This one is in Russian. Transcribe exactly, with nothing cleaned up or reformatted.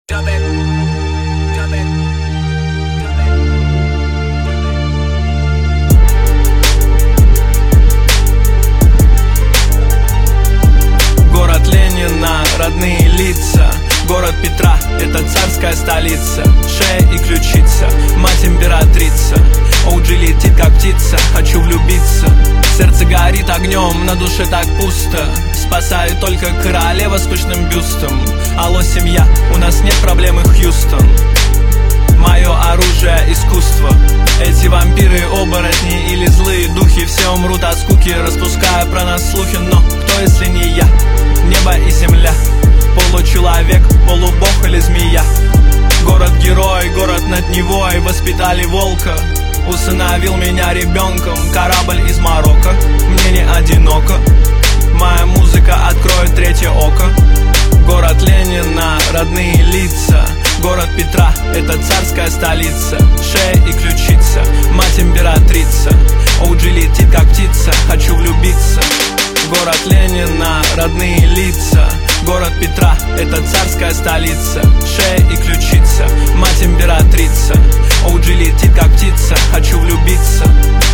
Город Ленина, родные лица. Город Петра, это царская столица. Шея и ключица, мать императрица. О джи летит как птица, хочу влюбиться. Сердце горит огнем, на душе так пусто. Спасает только королева с пышным бюстом. Алло, семья, у нас нет проблемы, Хьюстон. Мое оружие — искусство. Эти вампиры, оборотни или злые духи все умрут от скуки, распуская про нас слухи. Но кто, если не я? Небо и земля. Получеловек, полубог или змея. Город-герой, город над Невой. Воспитали волка, усыновил меня ребенком. Корабль из Марокко, мне не одиноко. Моя музыка откроет третье око. Город Ленина, родные лица. Город Петра, это царская столица. Шея и ключица, мать императрица. О джи летит как птица, хочу влюбиться. Город Ленина, родные лица. Город Петра, это царская столица. Шея и ключица, мать императрица. О джи летит как птица, хочу влюбиться.